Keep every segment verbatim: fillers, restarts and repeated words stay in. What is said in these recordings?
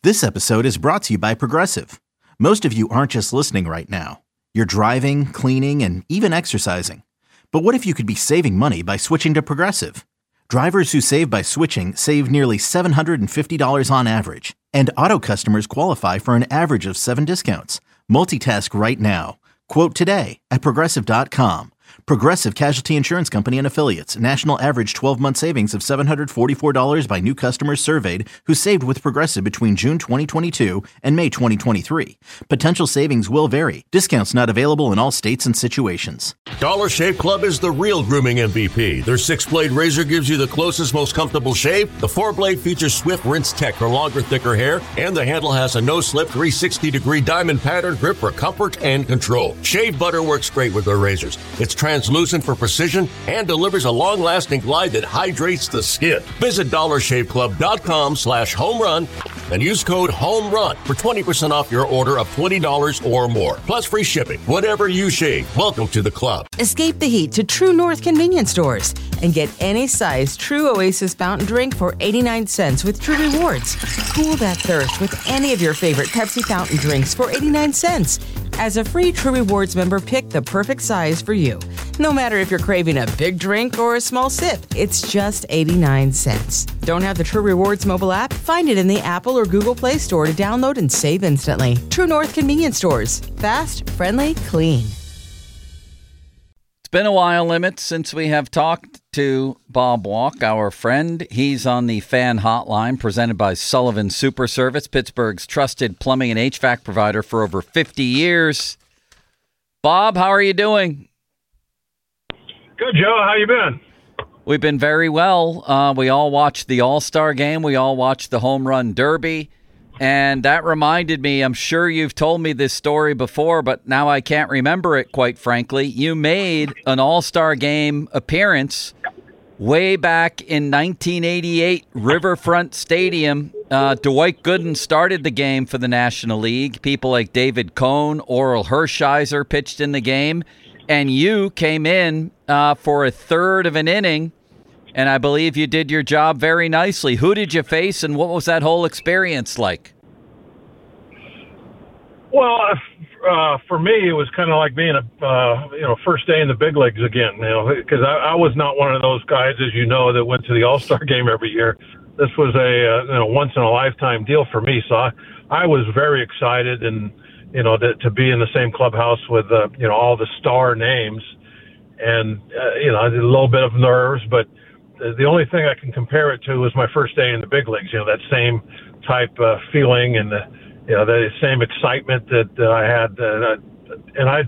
This episode is brought to you by Progressive. Most of you aren't just listening right now. You're driving, cleaning, and even exercising. But what if you could be saving money by switching to Progressive? Drivers who save by switching save nearly seven hundred fifty dollars on average. And auto customers qualify for an average of seven discounts. Multitask right now. Quote today at Progressive dot com. Progressive Casualty Insurance Company and Affiliates. National average twelve-month savings of seven hundred forty-four dollars by new customers surveyed who saved with Progressive between June twenty twenty-two and May twenty twenty-three. Potential savings will vary. Discounts not available in all states and situations. Dollar Shave Club is the real grooming M V P. Their six-blade razor gives you the closest, most comfortable shave. The four-blade features swift rinse tech for longer, thicker hair. And the handle has a no-slip three hundred sixty degree diamond pattern grip for comfort and control. Shave butter works great with their razors. It's translucent for precision and delivers a long-lasting glide that hydrates the skin. Visit dollar shave club dot com slash home run and use code HOMERUN for twenty percent off your order of twenty dollars or more. Plus free shipping. Whatever you shave, welcome to the club. Escape the heat to True North convenience stores and get any size True Oasis fountain drink for eighty-nine cents with True Rewards. Cool that thirst with any of your favorite Pepsi fountain drinks for eighty-nine cents. As a free True Rewards member, pick the perfect size for you. No matter if you're craving a big drink or a small sip, it's just eighty-nine cents. Don't have the True Rewards mobile app? Find it in the Apple or Google Play Store to download and save instantly. True North convenience stores. Fast, friendly, clean. It's been a while, Limit, since we have talked to Bob Walk, our friend. He's on the fan hotline presented by Sullivan Super Service, Pittsburgh's trusted plumbing and H V A C provider for over fifty years. Bob, how are you doing? Good, Joe. How you been? We've been very well. Uh, we all watched the All-Star game. We all watched the Home Run Derby. And that reminded me, I'm sure you've told me this story before, but now I can't remember it, quite frankly. You made an All-Star game appearance way back in nineteen eighty-eight, Riverfront Stadium. Uh, Dwight Gooden started the game for the National League. People like David Cohn, Oral Hershiser pitched in the game. And you came in uh, for a third of an inning, and I believe you did your job very nicely. Who did you face, and what was that whole experience like? Well, uh, for me, it was kind of like being a uh, you know first day in the big leagues again. You know, because I, I was not one of those guys, as you know, that went to the All-Star game every year. This was a uh, you know once in a lifetime deal for me, so I, I was very excited and. You know, to, to be in the same clubhouse with, uh, you know, all the star names and, uh, you know, a little bit of nerves, but the only thing I can compare it to was my first day in the big leagues, you know, that same type uh, feeling and, the, you know, the same excitement that uh, I had. Uh, and I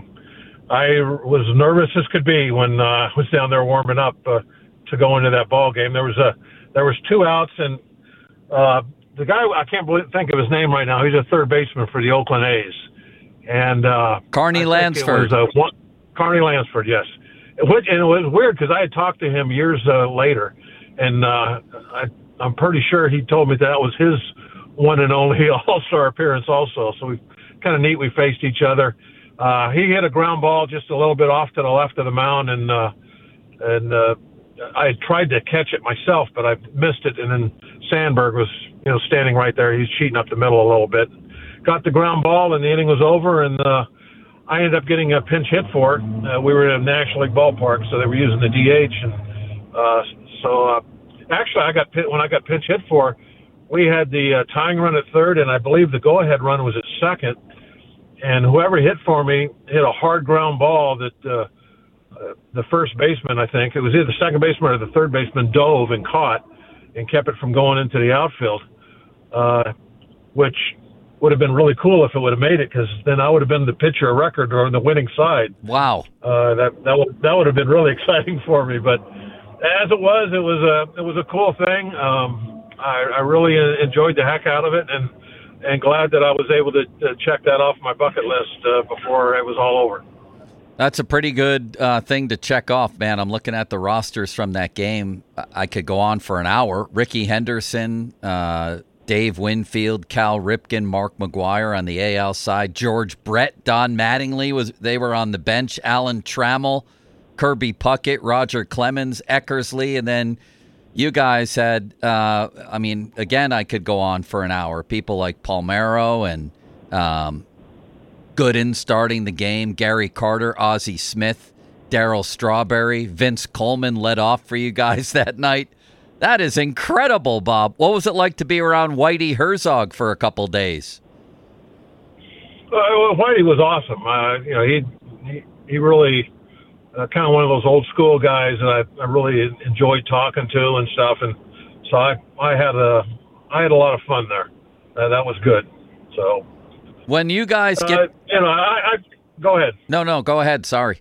I was nervous as could be when uh, I was down there warming up uh, to go into that ball game. There was a there was two outs and uh, the guy, I can't believe, think of his name right now. He's a third baseman for the Oakland A's. And uh, Carney Lansford. It was, uh, one, Carney Lansford, yes. Which, and it was weird because I had talked to him years uh, later, and uh, I, I'm pretty sure he told me that was his one and only All-Star appearance also. So we kind of neat. We faced each other. Uh, he hit a ground ball just a little bit off to the left of the mound, and uh, and uh, I had tried to catch it myself, but I missed it. And then Sandberg was, you know, standing right there. He's cheating up the middle a little bit. Got the ground ball, and the inning was over, and uh, I ended up getting a pinch hit for it. Uh, we were in a National League ballpark, so they were using the D H, and uh, so uh, actually, I got when I got pinch hit for, we had the uh, tying run at third, and I believe the go-ahead run was at second, and whoever hit for me hit a hard ground ball that uh, uh, the first baseman, I think, it was either the second baseman or the third baseman, dove and caught and kept it from going into the outfield, uh, which would have been really cool if it would have made it, because then I would have been the pitcher of record or on the winning side. Wow. Uh, that that would that would have been really exciting for me. But as it was, it was a it was a cool thing. Um, I, I really enjoyed the heck out of it, and and glad that I was able to, to check that off my bucket list uh, before it was all over. That's a pretty good uh, thing to check off, man. I'm looking at the rosters from that game. I could go on for an hour. Ricky Henderson, uh, Dave Winfield, Cal Ripken, Mark McGuire on the A L side, George Brett, Don Mattingly, was they were on the bench, Alan Trammell, Kirby Puckett, Roger Clemens, Eckersley, and then you guys had, uh, I mean, again, I could go on for an hour. People like Palmeiro and um, Gooden starting the game, Gary Carter, Ozzie Smith, Darryl Strawberry, Vince Coleman led off for you guys that night. That is incredible, Bob. What was it like to be around Whitey Herzog for a couple days? Uh, Whitey was awesome. Uh, you know, he he, he really uh, kind of one of those old school guys that I, I really enjoyed talking to and stuff. And so I I had a I had a lot of fun there. Uh, that was good. So when you guys get, uh, you know, I, I go ahead. No, no, go ahead. Sorry.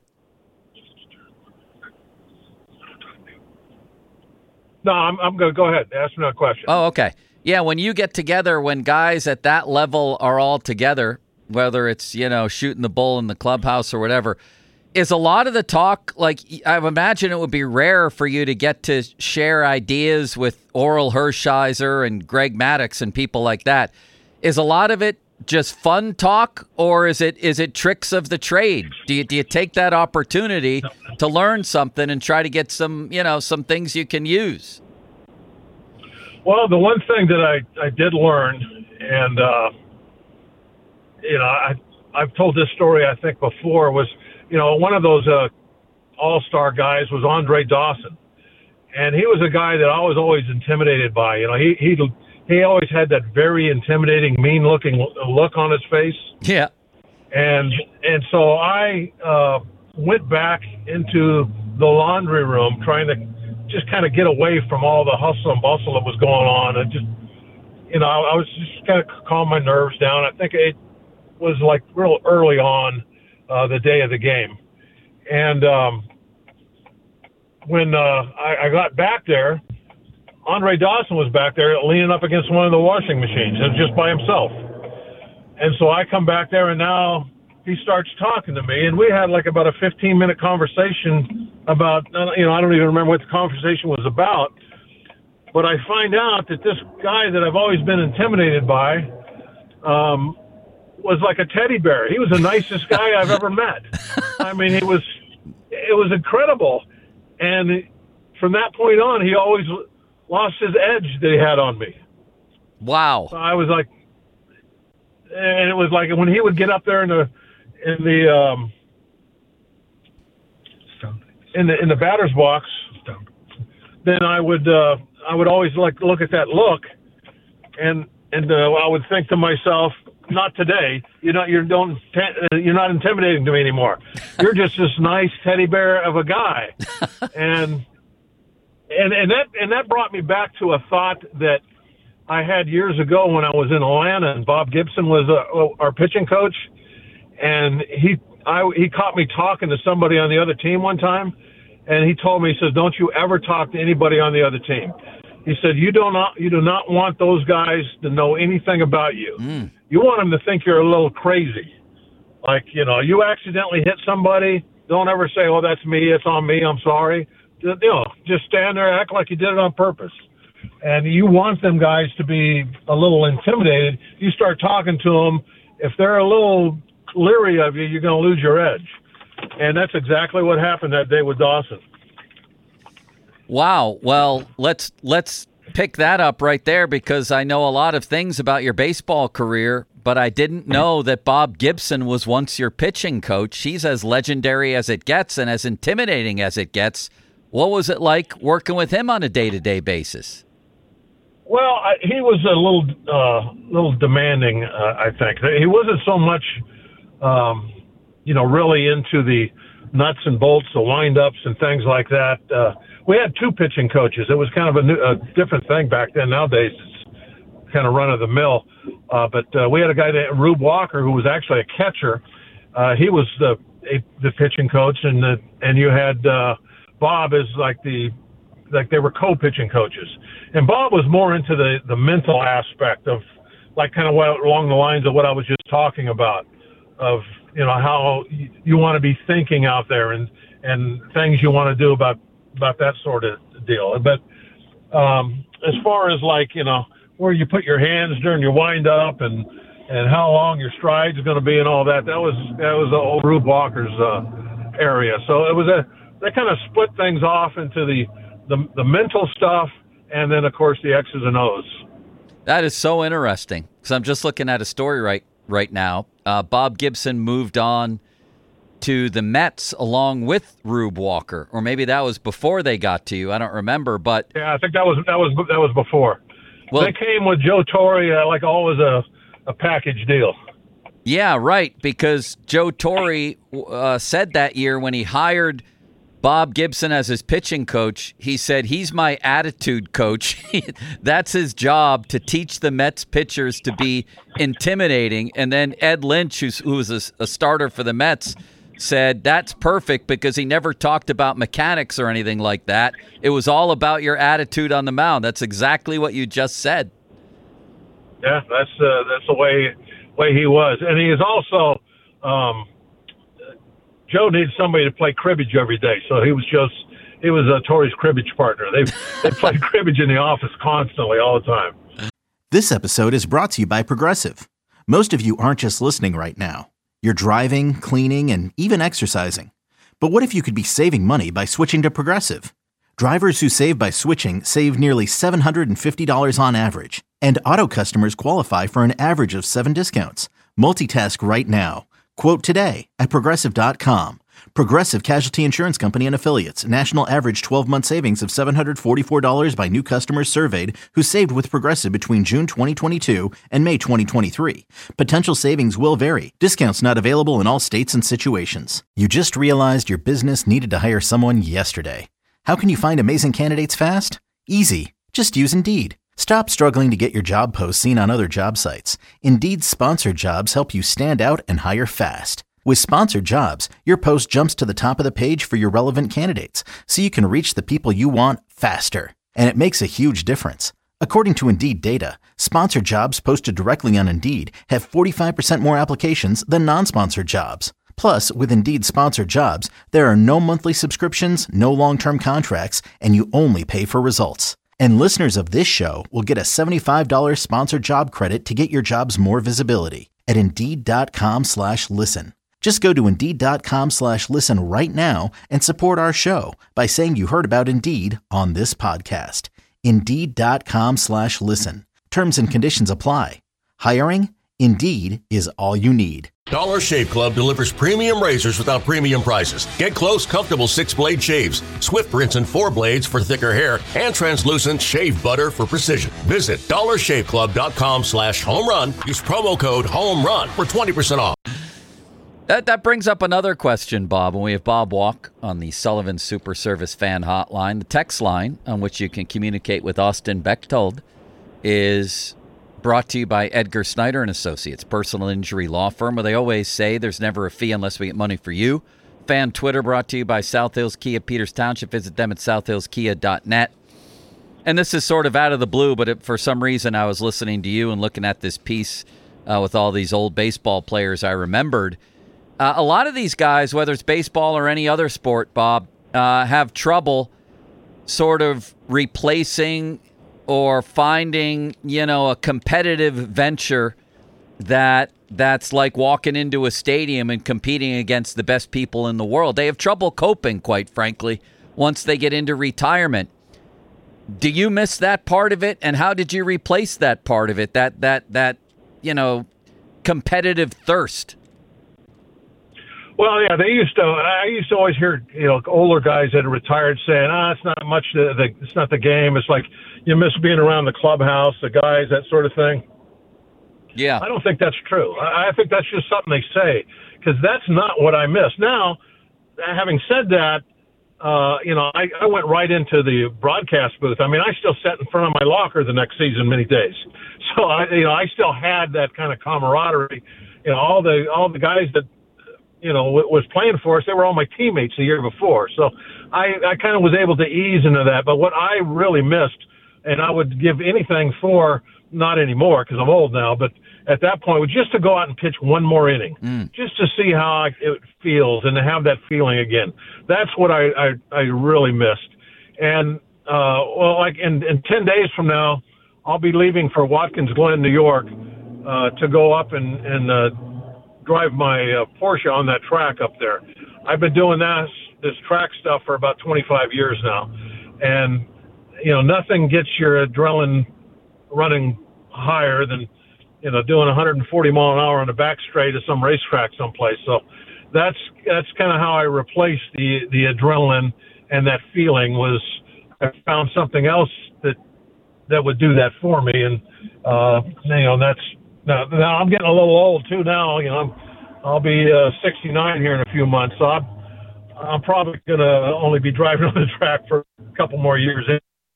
No, I'm, I'm going to go ahead. Ask me a question. Oh, okay. Yeah, when you get together, when guys at that level are all together, whether it's, you know, shooting the bull in the clubhouse or whatever, is a lot of the talk, like, I imagine it would be rare for you to get to share ideas with Oral Hershiser and Greg Maddux and people like that. Is a lot of it just fun talk, or is it is it tricks of the trade? Do you do you take that opportunity to learn something and try to get some, you know, some things you can use? Well, the one thing that I, I did learn, and uh, you know, I I've told this story I think before, was, you know, one of those uh, all-star guys was Andre Dawson, and he was a guy that I was always intimidated by. You know, he he. He always had that very intimidating, mean-looking look on his face. Yeah. And and so I uh, went back into the laundry room trying to just kind of get away from all the hustle and bustle that was going on. And just, you know, I, I was just kind of calm my nerves down. I think it was like real early on uh, the day of the game. And um, when uh, I, I got back there, Andre Dawson was back there leaning up against one of the washing machines, and just by himself. And so I come back there, and now he starts talking to me, and we had like about a fifteen minute conversation about, you know, I don't even remember what the conversation was about, but I find out that this guy that I've always been intimidated by um, was like a teddy bear. He was the nicest guy I've ever met. I mean, it was, it was incredible. And from that point on, he always lost his edge that he had on me. Wow. So I was like, and it was like when he would get up there in the in the um, in the in the batter's box, then I would uh, I would always like look at that look, and and uh, I would think to myself, not today. You're not you're don't you're not intimidating to me anymore. You're just this nice teddy bear of a guy, and. And and that and that brought me back to a thought that I had years ago when I was in Atlanta, and Bob Gibson was uh, our pitching coach, and he I he caught me talking to somebody on the other team one time, and he told me, he says, "Don't you ever talk to anybody on the other team." He said, "You do not you do not want those guys to know anything about you. Mm. You want them to think you're a little crazy, like, you know, you accidentally hit somebody. Don't ever say, 'Oh, that's me. It's on me. I'm sorry.' You know, just stand there, act like you did it on purpose." And you want them guys to be a little intimidated. You start talking to them. If they're a little leery of you, you're going to lose your edge. And that's exactly what happened that day with Dawson. Wow. Well, let's let's pick that up right there, because I know a lot of things about your baseball career, but I didn't know that Bob Gibson was once your pitching coach. He's as legendary as it gets and as intimidating as it gets. What was it like working with him on a day-to-day basis? Well, I, he was a little, uh, little demanding. Uh, I think he wasn't so much, um, you know, really into the nuts and bolts, the wind-ups and things like that. Uh, we had two pitching coaches. It was kind of a, new, a different thing back then. Nowadays, it's kind of run-of-the-mill. Uh, but uh, we had a guy named Rube Walker, who was actually a catcher. Uh, he was the a, the pitching coach, and the, and you had. Uh, Bob is like the, like they were co-pitching coaches. And Bob was more into the, the mental aspect of, like, kind of what, along the lines of what I was just talking about, of, you know, how you, you want to be thinking out there and, and things you want to do about, about that sort of deal. But um, as far as, like, you know, where you put your hands during your wind up and, and how long your stride's going to be and all that, that was, that was old Rube Walker's uh, area. So it was a, they kind of split things off into the, the, the mental stuff and then, of course, the X's and O's. That is so interesting because I'm just looking at a story right right now. Uh, Bob Gibson moved on to the Mets along with Rube Walker, or maybe that was before they got to you. I don't remember, but yeah, I think that was that was that was before. Well, they came with Joe Torre uh, like always a a package deal. Yeah, right. Because Joe Torre uh, said that year when he hired Bob Gibson as his pitching coach, he said, he's my attitude coach. That's his job, to teach the Mets pitchers to be intimidating. And then Ed Lynch, who's, who was a, a starter for the Mets, said that's perfect because he never talked about mechanics or anything like that. It was all about your attitude on the mound. That's exactly what you just said. Yeah, that's uh, that's the way way he was. And he is also um, – Joe needs somebody to play cribbage every day, so he was just he was uh, Torre's cribbage partner. They they played cribbage in the office constantly, all the time. This episode is brought to you by Progressive. Most of you aren't just listening right now. You're driving, cleaning, and even exercising. But what if you could be saving money by switching to Progressive? Drivers who save by switching save nearly seven hundred fifty dollars on average, and auto customers qualify for an average of seven discounts. Multitask right now. Quote today at Progressive dot com. Progressive Casualty Insurance Company and Affiliates. National average twelve-month savings of seven hundred forty-four dollars by new customers surveyed who saved with Progressive between June twenty twenty-two and May twenty twenty-three. Potential savings will vary. Discounts not available in all states and situations. You just realized your business needed to hire someone yesterday. How can you find amazing candidates fast? Easy. Just use Indeed. Stop struggling to get your job posts seen on other job sites. Indeed's sponsored jobs help you stand out and hire fast. With sponsored jobs, your post jumps to the top of the page for your relevant candidates, so you can reach the people you want faster. And it makes a huge difference. According to Indeed data, sponsored jobs posted directly on Indeed have forty-five percent more applications than non-sponsored jobs. Plus, with Indeed sponsored jobs, there are no monthly subscriptions, no long-term contracts, and you only pay for results. And listeners of this show will get a seventy-five dollars sponsored job credit to get your jobs more visibility at Indeed.com slash listen. Just go to Indeed.com slash listen right now and support our show by saying you heard about Indeed on this podcast. Indeed.com slash listen. Terms and conditions apply. Hiring? Indeed is all you need. Dollar Shave Club delivers premium razors without premium prices. Get close, comfortable six-blade shaves, swift rinse and four blades for thicker hair, and translucent shave butter for precision. Visit dollarshaveclub.com slash home run. Use promo code home run for twenty percent off. That that brings up another question, Bob. When we have Bob Walk on the Sullivan Super Service Fan Hotline, the text line on which you can communicate with Austin Bechtold is brought to you by Edgar Snyder and Associates, personal injury law firm, where they always say there's never a fee unless we get money for you. Fan Twitter brought to you by South Hills Kia, Peters Township. Visit them at south hills kia dot net. And this is sort of out of the blue, but it, for some reason I was listening to you and looking at this piece uh, with all these old baseball players I remembered. Uh, a lot of these guys, whether it's baseball or any other sport, Bob, uh, have trouble sort of replacing or finding, you know, a competitive venture that that's like walking into a stadium and competing against the best people in the world. They have trouble coping, quite frankly, once they get into retirement. Do you miss that part of it? And how did you replace that part of it, that, that, that you know, competitive thirst? Well, yeah, they used to. I used to always hear, you know, older guys that are retired saying, "Ah, it's not much. The, the it's not the game. It's like you miss being around the clubhouse, the guys, that sort of thing." Yeah, I don't think that's true. I, I think that's just something they say because that's not what I miss. Now, having said that, uh, you know, I, I went right into the broadcast booth. I mean, I still sat in front of my locker the next season many days, so I, you know, I still had that kind of camaraderie. You know, all the all the guys that, you know, was playing for us, they were all my teammates the year before. So I, I kind of was able to ease into that. But what I really missed, and I would give anything for, not anymore because I'm old now, but at that point, was just to go out and pitch one more inning, mm. just to see how it feels and to have that feeling again. That's what I, I, I really missed. And, uh, well, like in, in ten days from now, I'll be leaving for Watkins Glen, New York, uh, to go up and, and, uh, drive my uh, Porsche on that track up there. I've been doing that, this track stuff for about twenty-five years now. And, you know, nothing gets your adrenaline running higher than, you know, doing one hundred forty mile an hour on the back straight at some racetrack someplace. So that's that's kind of how I replaced the the adrenaline and that feeling. Was I found something else that that would do that for me, and uh, you know, that's now, now I'm getting a little old too. Now, you know, I'm, I'll be uh, sixty-nine here in a few months, so I'm I'm probably gonna only be driving on the track for a couple more years.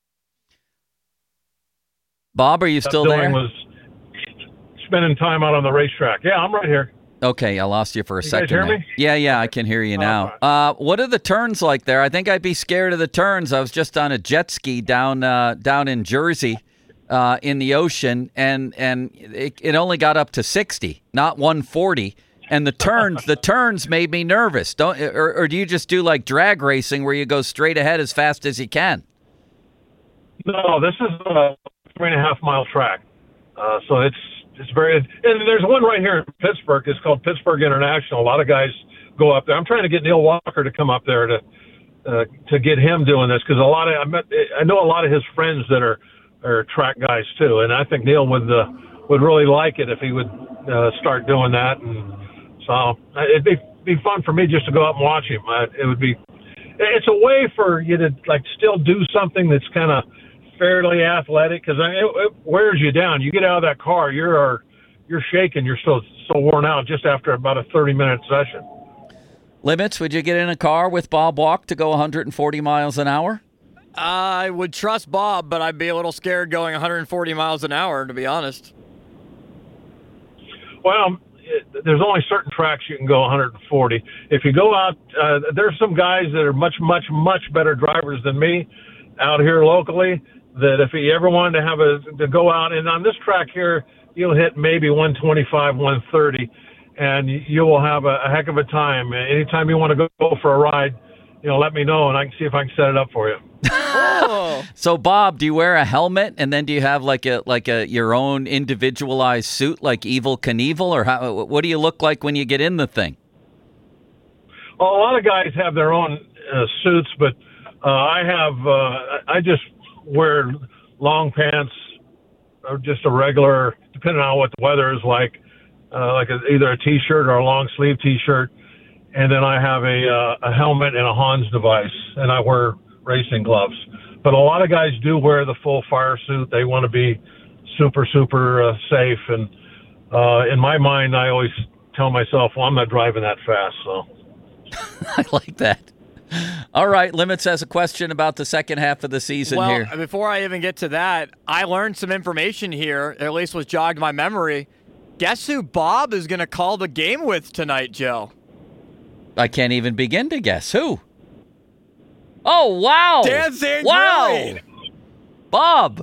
Bob, are you still there? Was spending time out on the racetrack. Yeah, I'm right here. Okay, I lost you for a you second. Guys hear there. me? Yeah, yeah, I can hear you now. Oh, uh, what are the turns like there? I think I'd be scared of the turns. I was just on a jet ski down uh, down in Jersey uh, in the ocean, and and it, it only got up to sixty, not one forty. And the turns, the turns made me nervous. Don't or, or do you just do like drag racing where you go straight ahead as fast as you can? No, this is a three and a half mile track, uh, so it's. It's very, and there's one right here in Pittsburgh. It's called Pittsburgh International. A lot of guys go up there. I'm trying to get Neil Walker to come up there to uh, to get him doing this, because a lot of I met I know a lot of his friends that are are track guys too, and I think Neil would uh, would really like it if he would uh, start doing that. And so it'd be be fun for me just to go up and watch him. Uh, it would be. It's a way for you to like still do something that's kind of fairly athletic, because it, it wears you down. You get out of that car, you're you're shaking. You're so so worn out just after about a thirty minute session. Limits, would you get in a car with Bob Walk to go one hundred forty miles an hour? I would trust Bob, but I'd be a little scared going one hundred forty miles an hour, to be honest. Well, it, there's only certain tracks you can go one hundred forty. If you go out, uh, there's some guys that are much, much, much better drivers than me out here locally, that if you ever wanted to have a to go out, and on this track here, you'll hit maybe one twenty-five, one thirty, and you will have a, a heck of a time. Anytime you want to go, go for a ride, you know, let me know, and I can see if I can set it up for you. Oh. So, Bob, do you wear a helmet, and then do you have like a like a your own individualized suit, like Evel Knievel, or how? What do you look like when you get in the thing? Well, a lot of guys have their own uh, suits, but uh, I have uh, I just wear long pants or just a regular, depending on what the weather is like, uh, like a, either a t-shirt or a long sleeve t-shirt. And then I have a, uh, a helmet and a Hans device, and I wear racing gloves. But a lot of guys do wear the full fire suit. They want to be super, super uh, safe. And uh, in my mind, I always tell myself, well, I'm not driving that fast. So I like that. All right, Limits has a question about the second half of the season well, here. Before I even get to that, I learned some information here, at least was jogged my memory. Guess who Bob is going to call the game with tonight, Joe? I can't even begin to guess. Who? Oh, wow. Dan Zangrilli. Wow. Bob.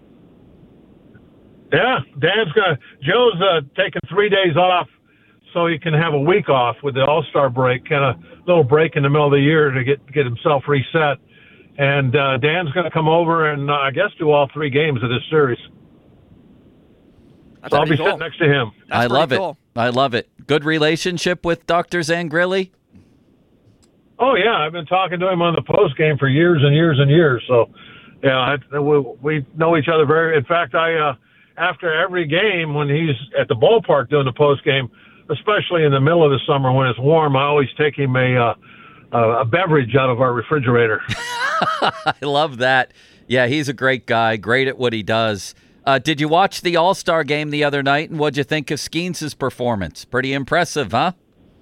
Yeah, Dan's got Joe's uh, taking three days off so he can have a week off with the All-Star break, kind of little break in the middle of the year to get get himself reset. And uh, Dan's going to come over and uh, I guess do all three games of this series. That's So I'll be cool. sitting next to him. That's I love pretty it. cool. I love it. Good relationship with Doctor Zangrilli? Oh yeah, I've been talking to him on the post game for years and years and years. So yeah, I, we, we know each other very. In fact, I uh, after every game when he's at the ballpark doing the post game, especially in the middle of the summer when it's warm, I always take him a uh, a beverage out of our refrigerator. I love that. Yeah, he's a great guy, great at what he does. Uh, did you watch the All-Star game the other night, and what'd you think of Skeens' performance? Pretty impressive, huh?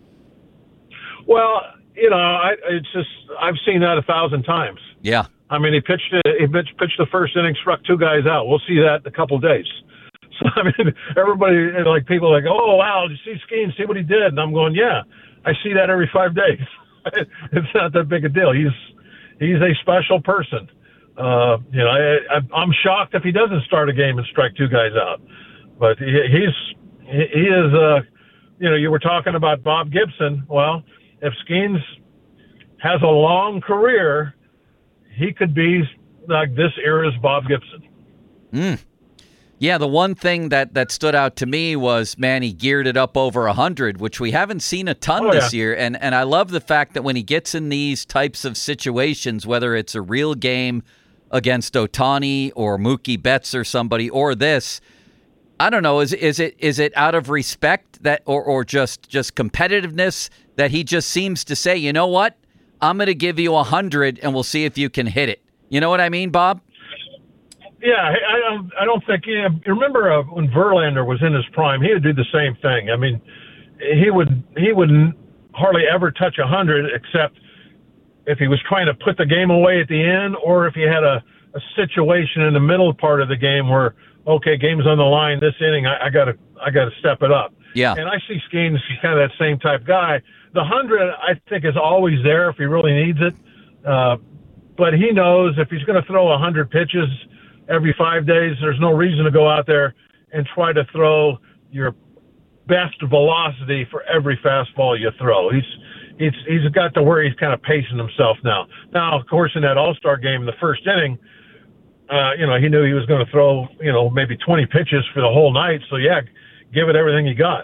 Well, you know, I, it's just I've seen that a thousand times. Yeah. I mean, he pitched it, he pitched, pitched the first inning, struck two guys out. We'll see that in a couple of days. So I mean, everybody like people are like, oh wow, did you see Skeens? See what he did? And I'm going, yeah, I see that every five days. It's not that big a deal. He's he's a special person. Uh, you know, I, I, I'm shocked if he doesn't start a game and strike two guys out. But he, he's he, he is. Uh, you know, you were talking about Bob Gibson. Well, if Skeens has a long career, he could be like this era's Bob Gibson. Mm. Yeah, the one thing that, that stood out to me was, man, he geared it up over one hundred, which we haven't seen a ton Oh, this yeah. year. And, and I love the fact that when he gets in these types of situations, whether it's a real game against Ohtani or Mookie Betts or somebody or this. I don't know. Is is it is it out of respect that or, or just just competitiveness that he just seems to say, you know what? I'm going to give you a hundred and we'll see if you can hit it. You know what I mean, Bob? Yeah, I don't. I don't think. You know, remember uh, when Verlander was in his prime, he would do the same thing. I mean, he would he would hardly ever touch a hundred, except if he was trying to put the game away at the end, or if he had a, a situation in the middle part of the game where, okay, game's on the line. This inning, I, I gotta I gotta step it up. Yeah. And I see Skeens as kind of that same type guy. The hundred, I think, is always there if he really needs it. Uh, but he knows if he's going to throw a hundred pitches every five days, there's no reason to go out there and try to throw your best velocity for every fastball you throw. He's he's he's got to where he's kind of pacing himself now. Now, of course, in that All-Star game in the first inning, uh, you know, he knew he was going to throw, you know, maybe twenty pitches for the whole night. So, yeah, give it everything you got.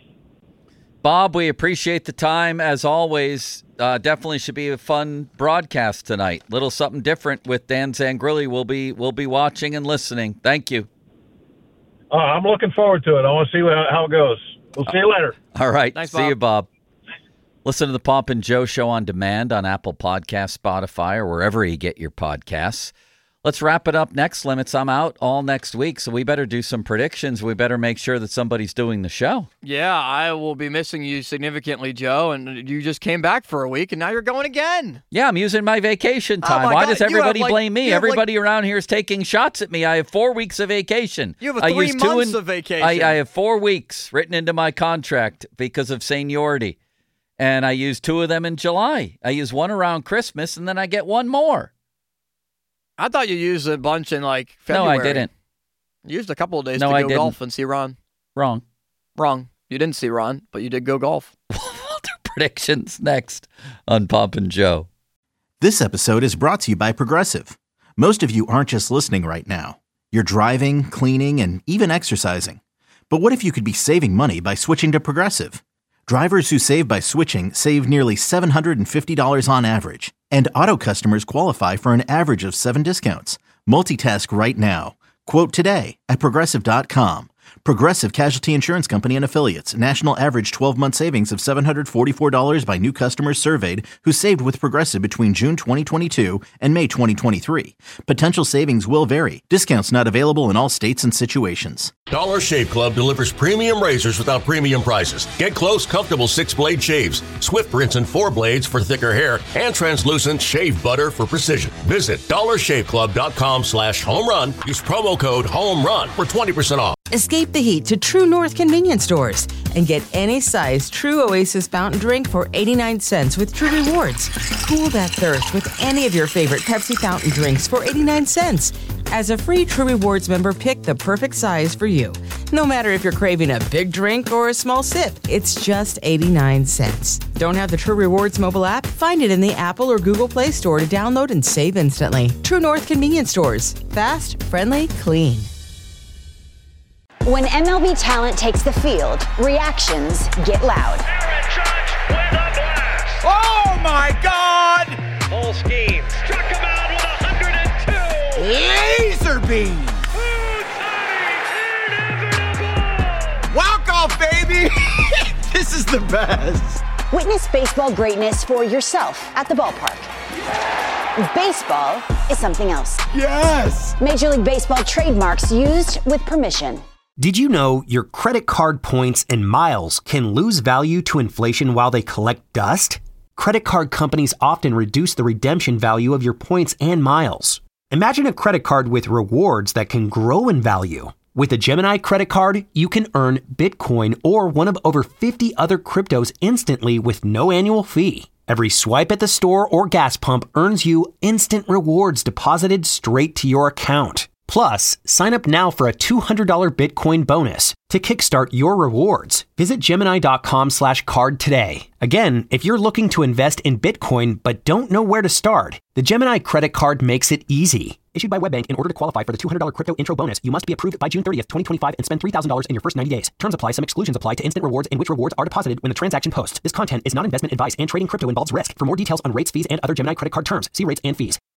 Bob, we appreciate the time, as always. Uh, definitely should be a fun broadcast tonight. Little something different with Dan Zangrilli. We'll be we'll be watching and listening. Thank you. Uh, I'm looking forward to it. I want to see what, how it goes. We'll see you later. All right. Thanks, see Bob. you, Bob. Listen to the Pomp and Joe Show on demand on Apple Podcasts, Spotify, or wherever you get your podcasts. Let's wrap it up next, Limits. I'm out all next week, so we better do some predictions. We better make sure that somebody's doing the show. Yeah, I will be missing you significantly, Joe, and you just came back for a week, and now you're going again. Yeah, I'm using my vacation Oh, time. my Why God. does You have, everybody like- blame me? you have, like- Everybody around here is taking shots at me. I have four weeks of vacation. You have a I three used two months in- of vacation. I, I have four weeks written into my contract because of seniority, and I used two of them in July. I use one around Christmas, and then I get one more. I thought you used a bunch in, like, No, February. I didn't. You used a couple of days No, to I go didn't. golf and see Ron. Wrong. Wrong. You didn't see Ron, but you did go golf. We'll do predictions next on Pomp and Joe. This episode is brought to you by Progressive. Most of you aren't just listening right now. You're driving, cleaning, and even exercising. But what if you could be saving money by switching to Progressive? Drivers who save by switching save nearly seven hundred fifty dollars on average. And auto customers qualify for an average of seven discounts. Multitask right now. Quote today at Progressive dot com. Progressive Casualty Insurance Company and Affiliates. National average twelve-month savings of seven hundred forty-four dollars by new customers surveyed who saved with Progressive between June twenty twenty-two and May twenty twenty-three. Potential savings will vary. Discounts not available in all states and situations. Dollar Shave Club delivers premium razors without premium prices. Get close, comfortable six-blade shaves, Swift rinse and four blades for thicker hair, and translucent shave butter for precision. Visit dollar shave club dot com slash home run. Use promo code HOMERUN for twenty percent off. Escape the heat to True North convenience stores and get any size True Oasis fountain drink for eighty-nine cents with True Rewards. Cool that thirst with any of your favorite Pepsi fountain drinks for eighty-nine cents. As a free True Rewards member, pick the perfect size for you. No matter if you're craving a big drink or a small sip, it's just eighty-nine cents. Don't have the True Rewards mobile app? Find it in the Apple or Google Play Store to download and save instantly. True North convenience stores. Fast, friendly, clean. When M L B talent takes the field, reactions get loud. Aaron Judge with a blast. Oh my God! Full scheme. Struck him out with one hundred two. Laser beam! Inevitable. Walk off, baby! This is the best. Witness baseball greatness for yourself at the ballpark. Baseball is something else. Yes! Major League Baseball trademarks used with permission. Did you know your credit card points and miles can lose value to inflation while they collect dust? Credit card companies often reduce the redemption value of your points and miles. Imagine a credit card with rewards that can grow in value. With a Gemini credit card, you can earn Bitcoin or one of over fifty other cryptos instantly with no annual fee. Every swipe at the store or gas pump earns you instant rewards deposited straight to your account. Plus, sign up now for a two hundred dollars Bitcoin bonus to kickstart your rewards. Visit Gemini.com slash card today. Again, if you're looking to invest in Bitcoin but don't know where to start, the Gemini credit card makes it easy. Issued by WebBank, in order to qualify for the two hundred dollars crypto intro bonus, you must be approved by June thirtieth, twenty twenty-five and spend three thousand dollars in your first ninety days. Terms apply. Some exclusions apply to instant rewards in which rewards are deposited when the transaction posts. This content is not investment advice and trading crypto involves risk. For more details on rates, fees, and other Gemini credit card terms, see rates and fees.